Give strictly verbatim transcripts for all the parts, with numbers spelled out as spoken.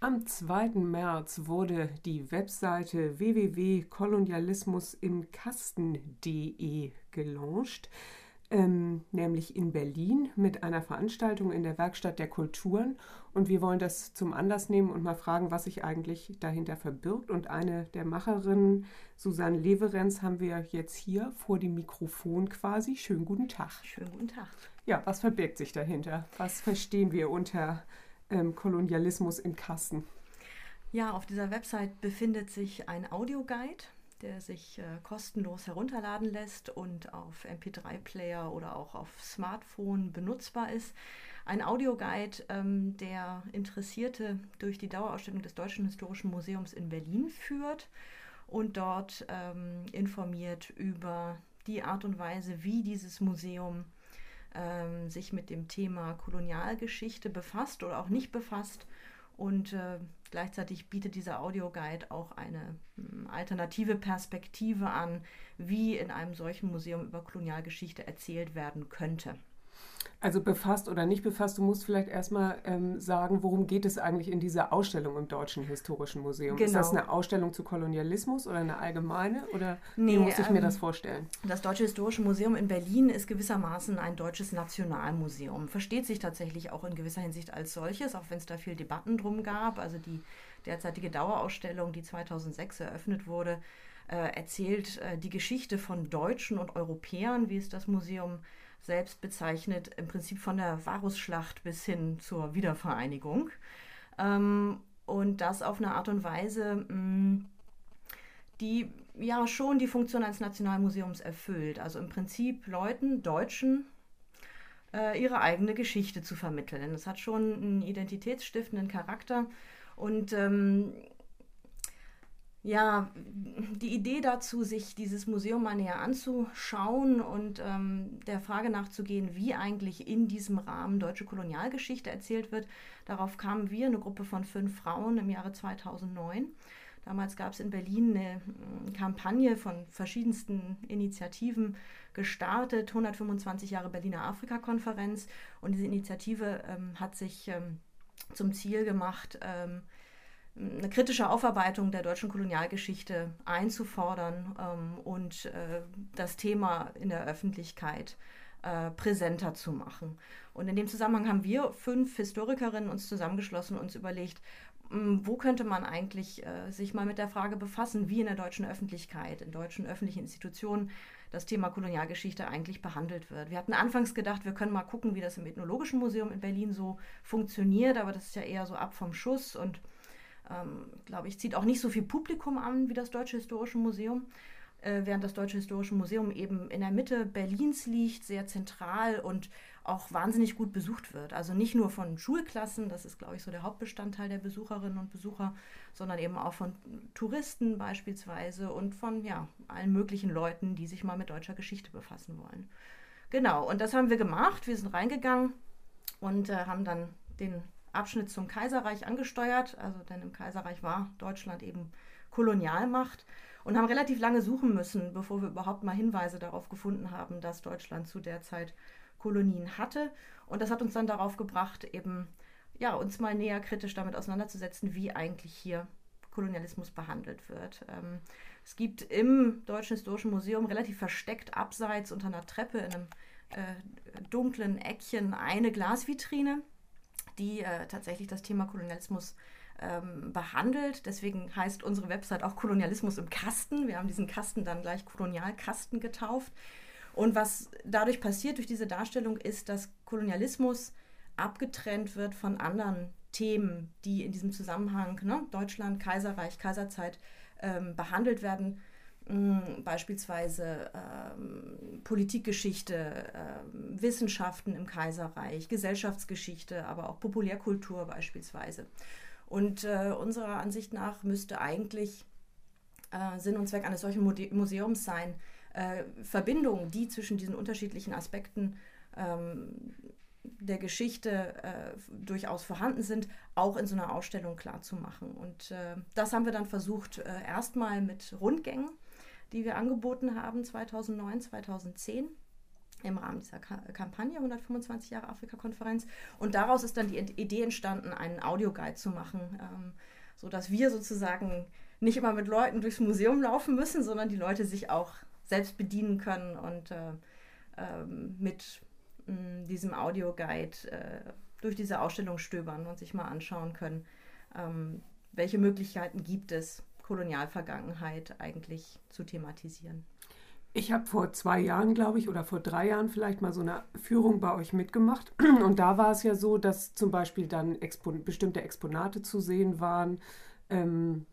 Am zweiten März wurde die Webseite w w w punkt kolonialismusimkasten punkt de gelauncht, ähm, nämlich in Berlin mit einer Veranstaltung in der Werkstatt der Kulturen. Und wir wollen das zum Anlass nehmen und mal fragen, was sich eigentlich dahinter verbirgt. Und eine der Macherinnen, Susanne Leverenz, haben wir jetzt hier vor dem Mikrofon quasi. Schönen guten Tag. Schönen guten Tag. Ja, was verbirgt sich dahinter? Was verstehen wir unter ähm, Kolonialismus im Kasten? Ja, auf dieser Website befindet sich ein Audioguide, der sich äh, kostenlos herunterladen lässt und auf M P drei Player oder auch auf Smartphone benutzbar ist. Ein Audioguide, ähm, der Interessierte durch die Dauerausstellung des Deutschen Historischen Museums in Berlin führt und dort ähm, informiert über die Art und Weise, wie dieses Museum ähm, sich mit dem Thema Kolonialgeschichte befasst oder auch nicht befasst. Und äh, gleichzeitig bietet dieser Audioguide auch eine mh, alternative Perspektive an, wie in einem solchen Museum über Kolonialgeschichte erzählt werden könnte. Also befasst oder nicht befasst, du musst vielleicht erstmal ähm, sagen, worum geht es eigentlich in dieser Ausstellung im Deutschen Historischen Museum? Genau. Ist das eine Ausstellung zu Kolonialismus oder eine allgemeine? Oder Nee, wie muss ich mir ähm, das vorstellen? Das Deutsche Historische Museum in Berlin ist gewissermaßen ein deutsches Nationalmuseum. Versteht sich tatsächlich auch in gewisser Hinsicht als solches, auch wenn es da viel Debatten drum gab. Also die derzeitige Dauerausstellung, die zweitausendsechs eröffnet wurde, äh, erzählt äh, die Geschichte von Deutschen und Europäern, wie es das Museum selbst bezeichnet, im Prinzip von der Varusschlacht bis hin zur Wiedervereinigung. Ähm, und das auf eine Art und Weise, mh, die ja schon die Funktion eines Nationalmuseums erfüllt. Also im Prinzip Leuten, Deutschen, äh, ihre eigene Geschichte zu vermitteln. Das hat schon einen identitätsstiftenden Charakter. Und ähm, ja, die Idee dazu, sich dieses Museum mal näher anzuschauen und ähm, der Frage nachzugehen, wie eigentlich in diesem Rahmen deutsche Kolonialgeschichte erzählt wird, darauf kamen wir, eine Gruppe von fünf Frauen im Jahre zweitausendneun. Damals gab es in Berlin eine Kampagne von verschiedensten Initiativen gestartet, hundertfünfundzwanzig Jahre Berliner Afrika-Konferenz. Und diese Initiative ähm, hat sich ähm, zum Ziel gemacht, ähm, eine kritische Aufarbeitung der deutschen Kolonialgeschichte einzufordern ähm, und äh, das Thema in der Öffentlichkeit äh, präsenter zu machen. Und in dem Zusammenhang haben wir fünf Historikerinnen uns zusammengeschlossen und uns überlegt, mh, wo könnte man eigentlich äh, sich mal mit der Frage befassen, wie in der deutschen Öffentlichkeit, in deutschen öffentlichen Institutionen das Thema Kolonialgeschichte eigentlich behandelt wird. Wir hatten anfangs gedacht, wir können mal gucken, wie das im Ethnologischen Museum in Berlin so funktioniert, aber das ist ja eher so ab vom Schuss und Ähm, glaube ich, zieht auch nicht so viel Publikum an wie das Deutsche Historische Museum, äh, während das Deutsche Historische Museum eben in der Mitte Berlins liegt, sehr zentral und auch wahnsinnig gut besucht wird. Also nicht nur von Schulklassen, das ist, glaube ich, so der Hauptbestandteil der Besucherinnen und Besucher, sondern eben auch von Touristen beispielsweise und von ja, allen möglichen Leuten, die sich mal mit deutscher Geschichte befassen wollen. Genau, und das haben wir gemacht. Wir sind reingegangen und äh, haben dann den Abschnitt zum Kaiserreich angesteuert, also denn im Kaiserreich war Deutschland eben Kolonialmacht und haben relativ lange suchen müssen, bevor wir überhaupt mal Hinweise darauf gefunden haben, dass Deutschland zu der Zeit Kolonien hatte. Und das hat uns dann darauf gebracht, eben ja, uns mal näher kritisch damit auseinanderzusetzen, wie eigentlich hier Kolonialismus behandelt wird. Ähm, es gibt im Deutschen Historischen Museum relativ versteckt abseits unter einer Treppe in einem äh, dunklen Eckchen eine Glasvitrine, die äh, tatsächlich das Thema Kolonialismus ähm, behandelt. Deswegen heißt unsere Website auch Kolonialismus im Kasten. Wir haben diesen Kasten dann gleich Kolonialkasten getauft. Und was dadurch passiert, durch diese Darstellung, ist, dass Kolonialismus abgetrennt wird von anderen Themen, die in diesem Zusammenhang, ne, Deutschland, Kaiserreich, Kaiserzeit, ähm, behandelt werden. Beispielsweise ähm, Politikgeschichte, ähm, Wissenschaften im Kaiserreich, Gesellschaftsgeschichte, aber auch Populärkultur beispielsweise. Und äh, unserer Ansicht nach müsste eigentlich äh, Sinn und Zweck eines solchen Mode- Museums sein, äh, Verbindungen, die zwischen diesen unterschiedlichen Aspekten ähm, der Geschichte äh, durchaus vorhanden sind, auch in so einer Ausstellung klarzumachen. Und äh, das haben wir dann versucht, äh, erstmal mit Rundgängen, die wir angeboten haben zweitausendneun, zweitausendzehn. im Rahmen dieser Ka- Kampagne hundertfünfundzwanzig Jahre Afrika-Konferenz. Und daraus ist dann die Idee entstanden, einen Audioguide zu machen, ähm, sodass wir sozusagen nicht immer mit Leuten durchs Museum laufen müssen, sondern die Leute sich auch selbst bedienen können und äh, äh, mit mh, diesem Audioguide äh, durch diese Ausstellung stöbern und sich mal anschauen können, ähm, welche Möglichkeiten gibt es, Kolonialvergangenheit eigentlich zu thematisieren. Ich habe vor zwei Jahren, glaube ich, oder vor drei Jahren vielleicht mal so eine Führung bei euch mitgemacht. Und da war es ja so, dass zum Beispiel dann Expon- bestimmte Exponate zu sehen waren, ähm,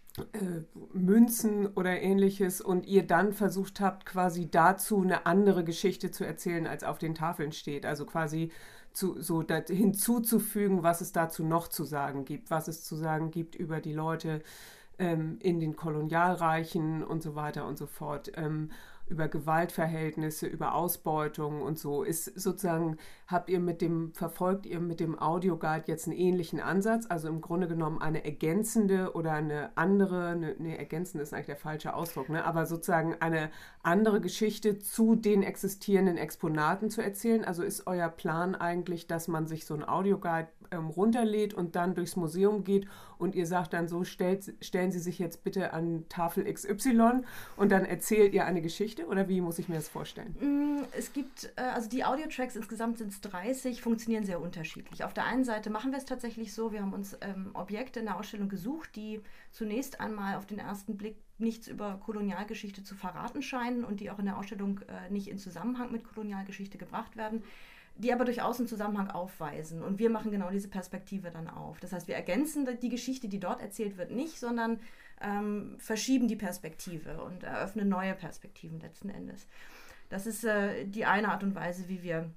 äh, Münzen oder ähnliches, und ihr dann versucht habt, quasi dazu eine andere Geschichte zu erzählen, als auf den Tafeln steht. Also quasi zu, so da, hinzuzufügen, was es dazu noch zu sagen gibt, was es zu sagen gibt über die Leute ähm, in den Kolonialreichen und so weiter und so fort. Ähm, über Gewaltverhältnisse, über Ausbeutung und so. Ist sozusagen, habt ihr mit dem, verfolgt ihr mit dem Audioguide jetzt einen ähnlichen Ansatz? Also im Grunde genommen eine ergänzende oder eine andere, eine, nee, ergänzende ist eigentlich der falsche Ausdruck, ne? Aber sozusagen eine andere Geschichte zu den existierenden Exponaten zu erzählen? Also ist euer Plan eigentlich, dass man sich so einen Audioguide ähm, runterlädt und dann durchs Museum geht und ihr sagt dann so, stellt, stellen Sie sich jetzt bitte an Tafel X Y und dann erzählt ihr eine Geschichte? Oder wie muss ich mir das vorstellen? Es gibt, also die Audiotracks, insgesamt sind es dreißig, funktionieren sehr unterschiedlich. Auf der einen Seite machen wir es tatsächlich so, wir haben uns ähm, Objekte in der Ausstellung gesucht, die zunächst einmal auf den ersten Blick nichts über Kolonialgeschichte zu verraten scheinen und die auch in der Ausstellung äh, nicht in Zusammenhang mit Kolonialgeschichte gebracht werden, die aber durchaus einen Zusammenhang aufweisen. Und wir machen genau diese Perspektive dann auf. Das heißt, wir ergänzen die Geschichte, die dort erzählt wird, nicht, sondern ähm, verschieben die Perspektive und eröffnen neue Perspektiven letzten Endes. Das ist äh, die eine Art und Weise, wie wir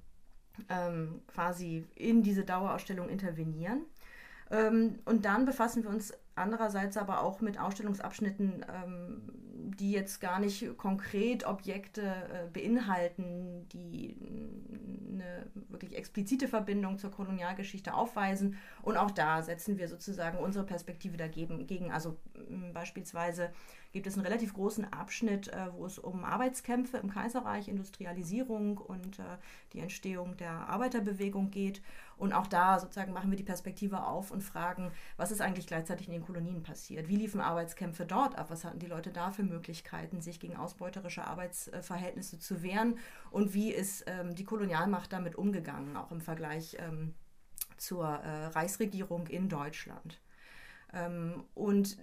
ähm, quasi in diese Dauerausstellung intervenieren. Ähm, und dann befassen wir uns andererseits aber auch mit Ausstellungsabschnitten, ähm, die jetzt gar nicht konkret Objekte äh, beinhalten, die eine wirklich explizite Verbindung zur Kolonialgeschichte aufweisen. Und auch da setzen wir sozusagen unsere Perspektive dagegen. Gegen. Also m, beispielsweise gibt es einen relativ großen Abschnitt, äh, wo es um Arbeitskämpfe im Kaiserreich, Industrialisierung und äh, die Entstehung der Arbeiterbewegung geht. Und auch da sozusagen machen wir die Perspektive auf und fragen, was ist eigentlich gleichzeitig in den Kolonien passiert? Wie liefen Arbeitskämpfe dort ab? Was hatten die Leute da für Möglichkeiten, sich gegen ausbeuterische Arbeitsverhältnisse zu wehren? Und wie ist ähm, die Kolonialmacht damit umgegangen, auch im Vergleich ähm, zur äh, Reichsregierung in Deutschland? Ähm, und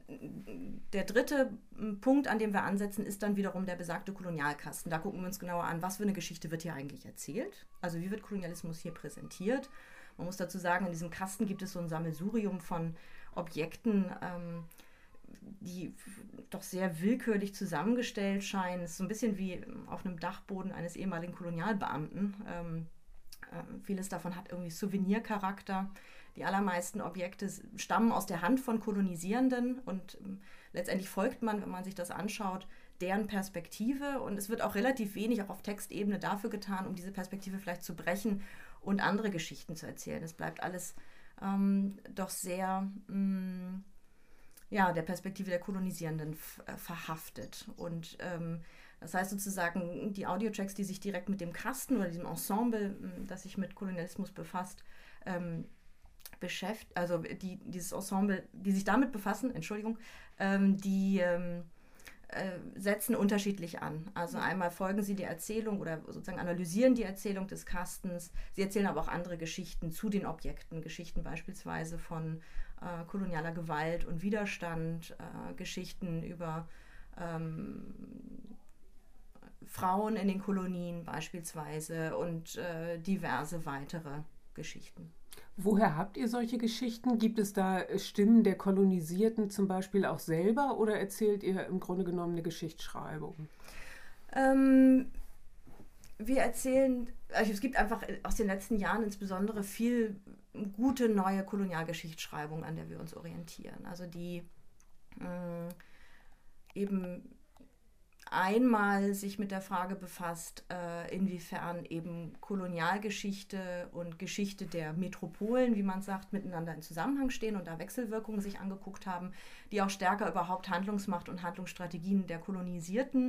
der dritte Punkt, an dem wir ansetzen, ist dann wiederum der besagte Kolonialkasten. Da gucken wir uns genauer an, was für eine Geschichte wird hier eigentlich erzählt? Also wie wird Kolonialismus hier präsentiert? Man muss dazu sagen, in diesem Kasten gibt es so ein Sammelsurium von Objekten, ähm, die doch sehr willkürlich zusammengestellt scheinen. Es ist so ein bisschen wie auf einem Dachboden eines ehemaligen Kolonialbeamten. Ähm, äh, vieles davon hat irgendwie Souvenircharakter. Die allermeisten Objekte stammen aus der Hand von Kolonisierenden und ähm, letztendlich folgt man, wenn man sich das anschaut, deren Perspektive. Und es wird auch relativ wenig auch auf Textebene dafür getan, um diese Perspektive vielleicht zu brechen und andere Geschichten zu erzählen. Es bleibt alles ähm, doch sehr mh, ja, der Perspektive der Kolonisierenden f- äh, verhaftet. Und ähm, das heißt sozusagen, die Audiotracks, die sich direkt mit dem Kasten oder diesem Ensemble, mh, das sich mit Kolonialismus befasst, ähm, beschäftigt, also die, dieses Ensemble, die sich damit befassen, Entschuldigung, ähm, die ähm, äh, setzen unterschiedlich an. Also einmal folgen sie der Erzählung oder sozusagen analysieren die Erzählung des Kastens. Sie erzählen aber auch andere Geschichten zu den Objekten, Geschichten beispielsweise von äh, kolonialer Gewalt und Widerstand, äh, Geschichten über ähm, Frauen in den Kolonien beispielsweise und äh, diverse weitere Geschichten. Woher habt ihr solche Geschichten? Gibt es da Stimmen der Kolonisierten zum Beispiel auch selber oder erzählt ihr im Grunde genommen eine Geschichtsschreibung? Ähm, wir erzählen, also es gibt einfach aus den letzten Jahren insbesondere viel gute neue Kolonialgeschichtsschreibung, an der wir uns orientieren. Also die mh, eben einmal sich mit der Frage befasst, äh, inwiefern eben Kolonialgeschichte und Geschichte der Metropolen, wie man sagt, miteinander in Zusammenhang stehen und da Wechselwirkungen sich angeguckt haben, die auch stärker überhaupt Handlungsmacht und Handlungsstrategien der Kolonisierten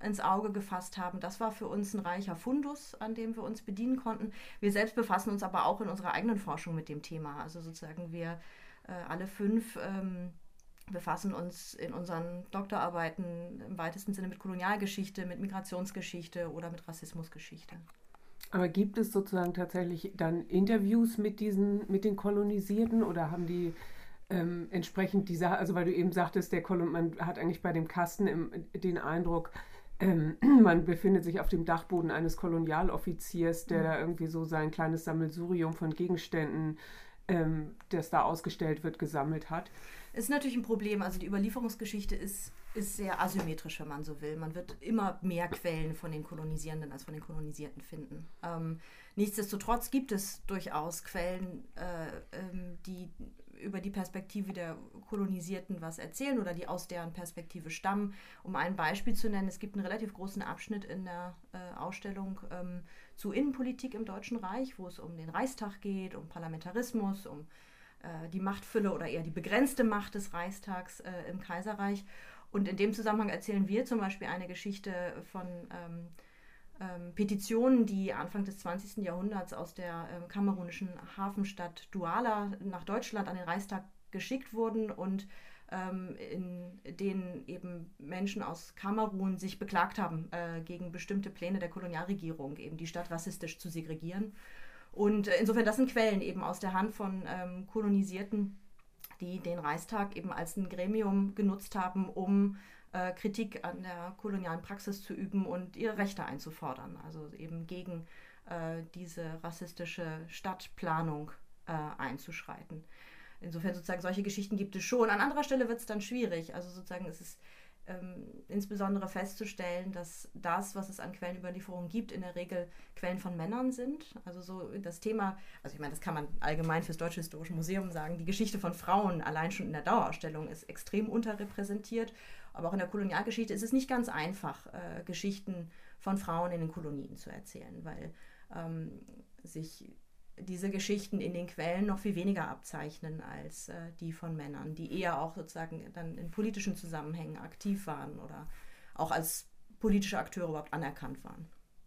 ins Auge gefasst haben. Das war für uns ein reicher Fundus, an dem wir uns bedienen konnten. Wir selbst befassen uns aber auch in unserer eigenen Forschung mit dem Thema. Also sozusagen wir äh, alle fünf ähm, befassen uns in unseren Doktorarbeiten im weitesten Sinne mit Kolonialgeschichte, mit Migrationsgeschichte oder mit Rassismusgeschichte. Aber gibt es sozusagen tatsächlich dann Interviews mit diesen, mit den Kolonisierten oder haben die ähm, entsprechend die Sache, also weil du eben sagtest, der Kolon, man hat eigentlich bei dem Kasten im, den Eindruck, ähm, man befindet sich auf dem Dachboden eines Kolonialoffiziers, der mhm. da irgendwie so sein kleines Sammelsurium von Gegenständen, ähm, das da ausgestellt wird, gesammelt hat. Es ist natürlich ein Problem, also die Überlieferungsgeschichte ist, ist sehr asymmetrisch, wenn man so will. Man wird immer mehr Quellen von den Kolonisierenden als von den Kolonisierten finden. Ähm, nichtsdestotrotz gibt es durchaus Quellen, äh, ähm, die über die Perspektive der Kolonisierten was erzählen oder die aus deren Perspektive stammen. Um ein Beispiel zu nennen, es gibt einen relativ großen Abschnitt in der äh, Ausstellung ähm, zu Innenpolitik im Deutschen Reich, wo es um den Reichstag geht, um Parlamentarismus, um äh, die Machtfülle oder eher die begrenzte Macht des Reichstags äh, im Kaiserreich. Und in dem Zusammenhang erzählen wir zum Beispiel eine Geschichte von ähm, ähm, Petitionen, die Anfang des zwanzigsten Jahrhunderts aus der ähm, kamerunischen Hafenstadt Douala nach Deutschland an den Reichstag geschickt wurden und ähm, in denen eben Menschen aus Kamerun sich beklagt haben äh, gegen bestimmte Pläne der Kolonialregierung, eben die Stadt rassistisch zu segregieren. Und äh, insofern, das sind Quellen eben aus der Hand von ähm, Kolonisierten, die den Reichstag eben als ein Gremium genutzt haben, um äh, Kritik an der kolonialen Praxis zu üben und ihre Rechte einzufordern. Also eben gegen äh, diese rassistische Stadtplanung äh, einzuschreiten. Insofern sozusagen solche Geschichten gibt es schon. An anderer Stelle wird es dann schwierig. Also sozusagen ist es ähm, insbesondere festzustellen, dass das, was es an Quellenüberlieferungen gibt, in der Regel Quellen von Männern sind. Also so das Thema, also ich meine, das kann man allgemein fürs Deutsche Historische Museum sagen, die Geschichte von Frauen allein schon in der Dauerausstellung ist extrem unterrepräsentiert. Aber auch in der Kolonialgeschichte ist es nicht ganz einfach, äh, Geschichten von Frauen in den Kolonien zu erzählen, weil ähm, sich diese Geschichten in den Quellen noch viel weniger abzeichnen als äh, die von Männern, die eher auch sozusagen dann in politischen Zusammenhängen aktiv waren oder auch als politische Akteure überhaupt anerkannt waren.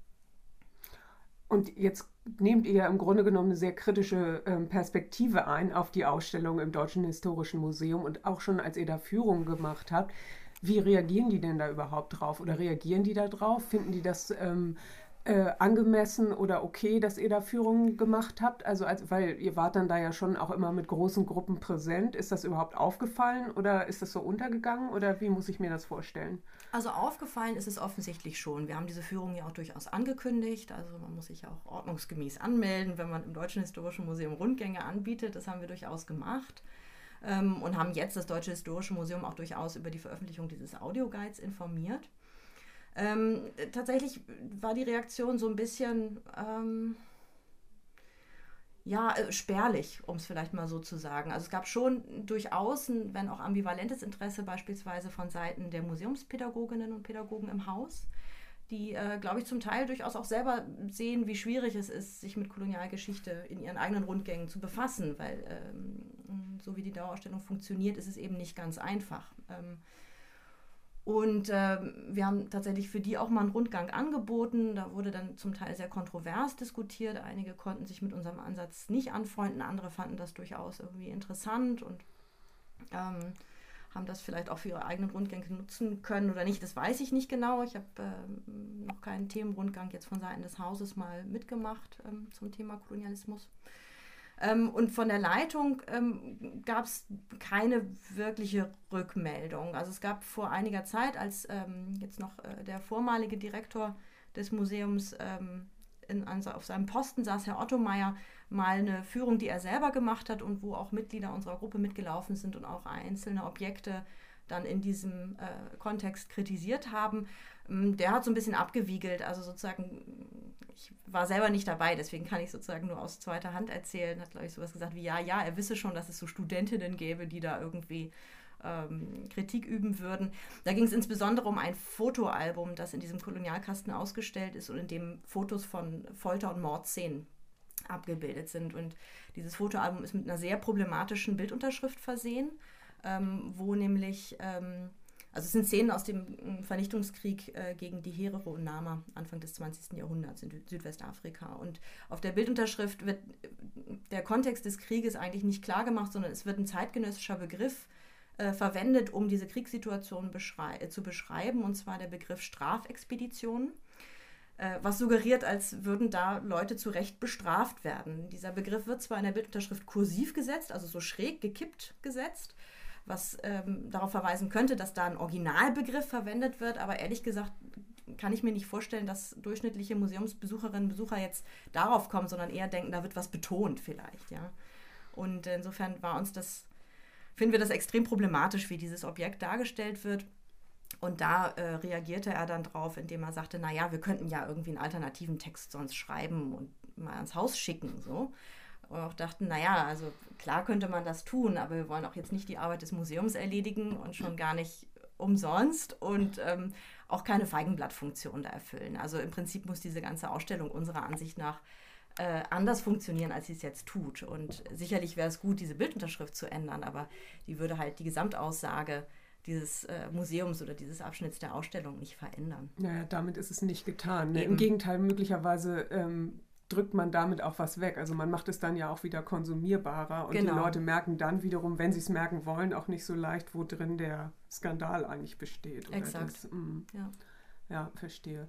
Und jetzt nehmt ihr ja im Grunde genommen eine sehr kritische ähm, Perspektive ein auf die Ausstellung im Deutschen Historischen Museum und auch schon als ihr da Führungen gemacht habt. Wie reagieren die denn da überhaupt drauf oder reagieren die da drauf? Finden die das ähm, äh, angemessen oder okay, dass ihr da Führungen gemacht habt? Also als, weil ihr wart dann da ja schon auch immer mit großen Gruppen präsent. Ist das überhaupt aufgefallen oder ist das so untergegangen oder wie muss ich mir das vorstellen? Also aufgefallen ist es offensichtlich schon. Wir haben diese Führung ja auch durchaus angekündigt. Also man muss sich ja auch ordnungsgemäß anmelden, wenn man im Deutschen Historischen Museum Rundgänge anbietet. Das haben wir durchaus gemacht. Und haben jetzt das Deutsche Historische Museum auch durchaus über die Veröffentlichung dieses Audioguides informiert. Ähm, tatsächlich war die Reaktion so ein bisschen ähm, ja, spärlich, um es vielleicht mal so zu sagen. Also es gab schon durchaus ein, wenn auch ambivalentes Interesse beispielsweise von Seiten der Museumspädagoginnen und Pädagogen im Haus, die, äh, glaube ich, zum Teil durchaus auch selber sehen, wie schwierig es ist, sich mit Kolonialgeschichte in ihren eigenen Rundgängen zu befassen, weil ähm, so wie die Dauerausstellung funktioniert, ist es eben nicht ganz einfach. Ähm, und äh, wir haben tatsächlich für die auch mal einen Rundgang angeboten. Da wurde dann zum Teil sehr kontrovers diskutiert. Einige konnten sich mit unserem Ansatz nicht anfreunden, andere fanden das durchaus irgendwie interessant und ähm, haben das vielleicht auch für ihre eigenen Rundgänge nutzen können oder nicht, das weiß ich nicht genau. Ich habe äh, noch keinen Themenrundgang jetzt von Seiten des Hauses mal mitgemacht ähm, zum Thema Kolonialismus. Ähm, und von der Leitung ähm, gab es keine wirkliche Rückmeldung. Also es gab vor einiger Zeit, als ähm, jetzt noch äh, der vormalige Direktor des Museums ähm, in, an, auf seinem Posten saß, Herr Ottomeyer, mal eine Führung, die er selber gemacht hat und wo auch Mitglieder unserer Gruppe mitgelaufen sind und auch einzelne Objekte dann in diesem äh, Kontext kritisiert haben. Ähm, der hat so ein bisschen abgewiegelt, also sozusagen, ich war selber nicht dabei, deswegen kann ich sozusagen nur aus zweiter Hand erzählen, hat, glaube ich, sowas gesagt wie, ja, ja, er wisse schon, dass es so Studentinnen gäbe, die da irgendwie ähm, Kritik üben würden. Da ging es insbesondere um ein Fotoalbum, das in diesem Kolonialkasten ausgestellt ist und in dem Fotos von Folter- und Mordszenen abgebildet sind. Und dieses Fotoalbum ist mit einer sehr problematischen Bildunterschrift versehen, ähm, wo nämlich ähm, Also es sind Szenen aus dem Vernichtungskrieg äh, gegen die Herero und Nama Anfang des zwanzigsten Jahrhunderts in Südwestafrika. Und auf der Bildunterschrift wird der Kontext des Krieges eigentlich nicht klar gemacht, sondern es wird ein zeitgenössischer Begriff äh, verwendet, um diese Kriegssituation beschrei- äh, zu beschreiben, und zwar der Begriff Strafexpeditionen, äh, was suggeriert, als würden da Leute zu Recht bestraft werden. Dieser Begriff wird zwar in der Bildunterschrift kursiv gesetzt, also so schräg gekippt gesetzt, was ähm, darauf verweisen könnte, dass da ein Originalbegriff verwendet wird, aber ehrlich gesagt kann ich mir nicht vorstellen, dass durchschnittliche Museumsbesucherinnen und Besucher jetzt darauf kommen, sondern eher denken, da wird was betont vielleicht, ja. Und insofern war uns das, finden wir das extrem problematisch, wie dieses Objekt dargestellt wird. Und da äh, reagierte er dann drauf, indem er sagte, naja, wir könnten ja irgendwie einen alternativen Text sonst schreiben und mal ans Haus schicken, so. Und auch dachten, naja, also klar könnte man das tun, aber wir wollen auch jetzt nicht die Arbeit des Museums erledigen und schon gar nicht umsonst und ähm, auch keine Feigenblattfunktion da erfüllen. Also im Prinzip muss diese ganze Ausstellung unserer Ansicht nach äh, anders funktionieren, als sie es jetzt tut. Und sicherlich wäre es gut, diese Bildunterschrift zu ändern, aber die würde halt die Gesamtaussage dieses äh, Museums oder dieses Abschnitts der Ausstellung nicht verändern. Naja, damit ist es nicht getan. Ne? Im Gegenteil, möglicherweise ähm, drückt man damit auch was weg. Also man macht es dann ja auch wieder konsumierbarer und genau. Die Leute merken dann wiederum, wenn sie es merken wollen, auch nicht so leicht, wo drin der Skandal eigentlich besteht. Oder Exakt. Das, mm, ja. ja, verstehe.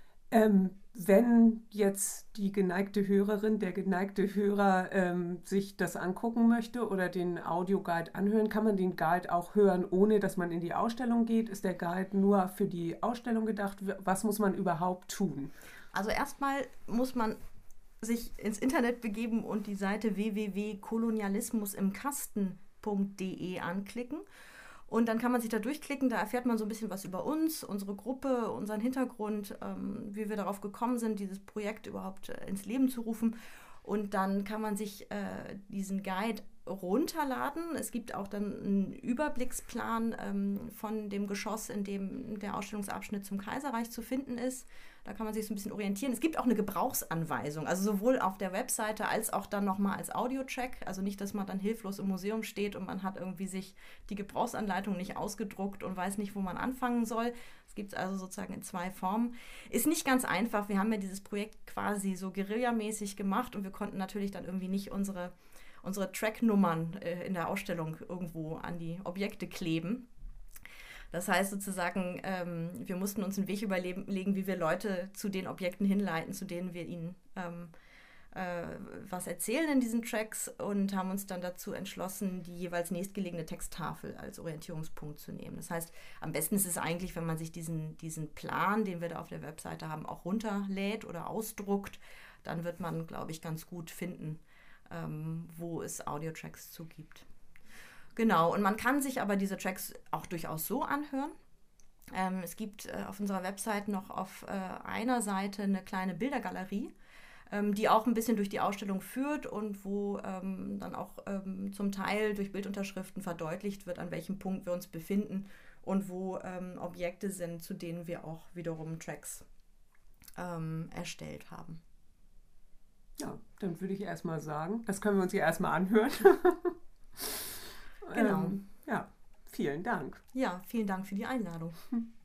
Ähm, wenn jetzt die geneigte Hörerin, der geneigte Hörer ähm, sich das angucken möchte oder den Audioguide anhören, kann man den Guide auch hören, ohne dass man in die Ausstellung geht? Ist der Guide nur für die Ausstellung gedacht? Was muss man überhaupt tun? Also erstmal muss man sich ins Internet begeben und die Seite w w w punkt kolonialismus im kasten punkt d e anklicken. Und dann kann man sich da durchklicken, da erfährt man so ein bisschen was über uns, unsere Gruppe, unseren Hintergrund, ähm, wie wir darauf gekommen sind, dieses Projekt überhaupt äh, ins Leben zu rufen. Und dann kann man sich äh, diesen Guide runterladen. Es gibt auch dann einen Überblicksplan ähm, von dem Geschoss, in dem der Ausstellungsabschnitt zum Kaiserreich zu finden ist. Da kann man sich so ein bisschen orientieren. Es gibt auch eine Gebrauchsanweisung, also sowohl auf der Webseite als auch dann nochmal als Audiotrack. Also nicht, dass man dann hilflos im Museum steht und man hat irgendwie sich die Gebrauchsanleitung nicht ausgedruckt und weiß nicht, wo man anfangen soll. Es gibt es also sozusagen in zwei Formen. Ist nicht ganz einfach. Wir haben ja dieses Projekt quasi so guerillamäßig gemacht und wir konnten natürlich dann irgendwie nicht unsere, unsere Tracknummern äh, in der Ausstellung irgendwo an die Objekte kleben. Das heißt sozusagen, ähm, wir mussten uns einen Weg überlegen, wie wir Leute zu den Objekten hinleiten, zu denen wir ihnen ähm, äh, was erzählen in diesen Tracks, und haben uns dann dazu entschlossen, die jeweils nächstgelegene Texttafel als Orientierungspunkt zu nehmen. Das heißt, am besten ist es eigentlich, wenn man sich diesen, diesen Plan, den wir da auf der Webseite haben, auch runterlädt oder ausdruckt, dann wird man, glaube ich, ganz gut finden, ähm, wo es Audiotracks zu gibt. Genau, und man kann sich aber diese Tracks auch durchaus so anhören. Ähm, es gibt äh, auf unserer Website noch auf äh, einer Seite eine kleine Bildergalerie, ähm, die auch ein bisschen durch die Ausstellung führt und wo ähm, dann auch ähm, zum Teil durch Bildunterschriften verdeutlicht wird, an welchem Punkt wir uns befinden und wo ähm, Objekte sind, zu denen wir auch wiederum Tracks ähm, erstellt haben. Ja, dann würde ich erstmal sagen, das können wir uns ja erstmal anhören. Genau. Ähm, ja, vielen Dank. Ja, vielen Dank für die Einladung. Hm.